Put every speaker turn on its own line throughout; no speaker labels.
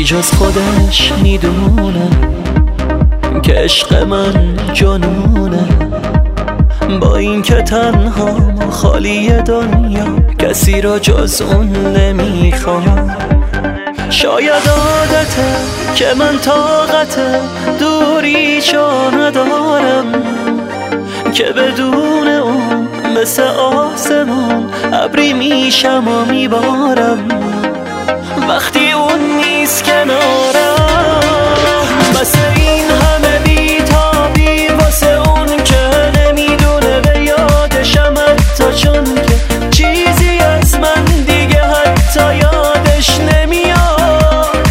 بی جز خودش میدونه که عشق من جنونه. با این که تنها خالی دنیا کسی را جز اون نمیخوام. شاید عادته که من طاقت دوریشو ندارم، که بدون اون مثل آسمان ابری میشم و میبارم. وقتی اون نیست کنارم واسه این همه بیتابی، واسه اون که نمیدونه به یادشم حتی، چون که چیزی از من دیگه حتی یادش نمیاد.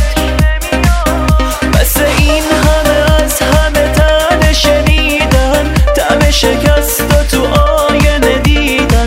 واسه این همه از همه تن شنیدن، طعم شکست و تو آینه دیدن.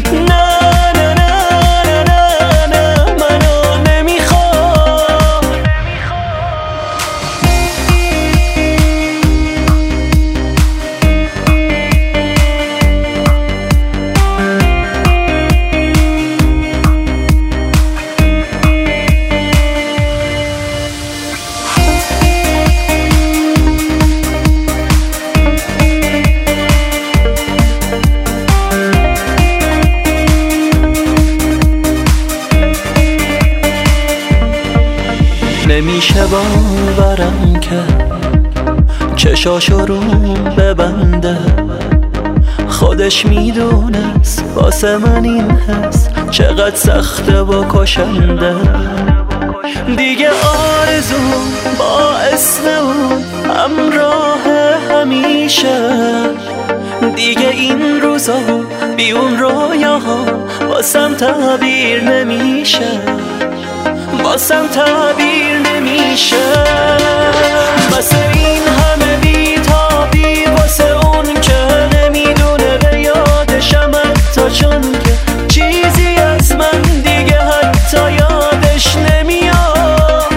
نمیشه باورم که چشاشو رو ببنده، خودش میدونست واسه من این حس چقدر سخته و کشنده. دیگه آرزو با اسم اون همراه همیشه، دیگه این روزا بی اون رویاها واسم تعبیر نمیشه، واسم تعبیر نمیشه. واسه این همه بیتابی، واسه اون که نمیدونه به یادشم حتی، چون که چیزی از من دیگه حتی یادش نمیاد.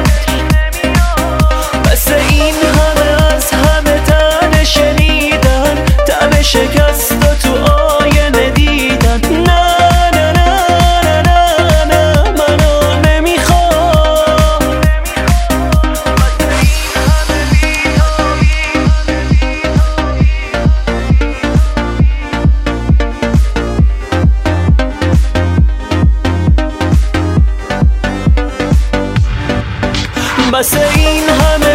واسه این همه از همه تن شنیدن، طعم شکست و تو آینه دیدن. واسه این همه